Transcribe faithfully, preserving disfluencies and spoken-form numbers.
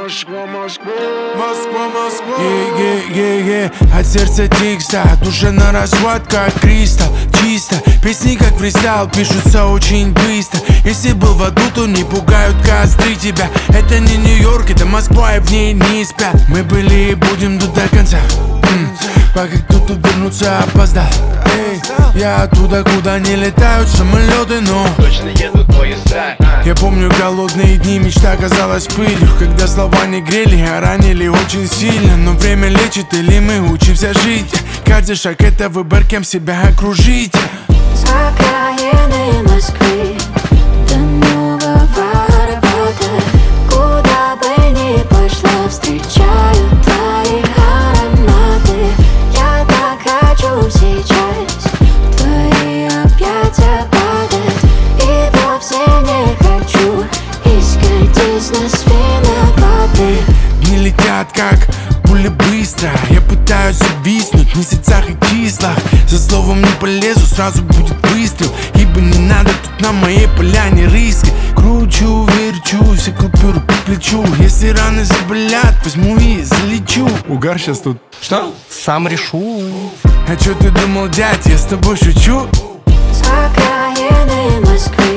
Москва, Москва, Москва, Москва. Yeah, yeah, yeah, yeah. От сердца текста, душа на расхват, как кристалл. Чисто, песни как фристайл, пишутся очень быстро. Если был в аду, то не пугают костры тебя. Это не Нью-Йорк, это Москва, и в ней не спят. Мы были и будем тут до конца. М-м. Пока кто-то вернуться опоздал. Эй, я оттуда, куда не летают самолеты, но точно едут поезда. Я помню голодные дни, мечта казалась пылью. Когда слова не грели, а ранили очень сильно. Но время лечит или мы учимся жить. Каждый шаг это выбор, кем себя окружить. С окраины Москвы до нового работы, куда бы ни пошла, встречаю твои ароматы. Я так хочу сейчас в твои объятия падать, и вовсе не хочу искать здесь нас виноваты. Не летят как пули быстро. Я пытаюсь зависнуть в месяцах и числах. За словом не полезу, сразу будет выстрел. Ибо не надо тут на моей поляне риска. Кручу, верчу, все купюры по плечу. Если раны заболят, возьму и залечу. Угар сейчас тут. Что? Сам решу. А чё ты думал, дядь, я с тобой шучу? С окраины Москвы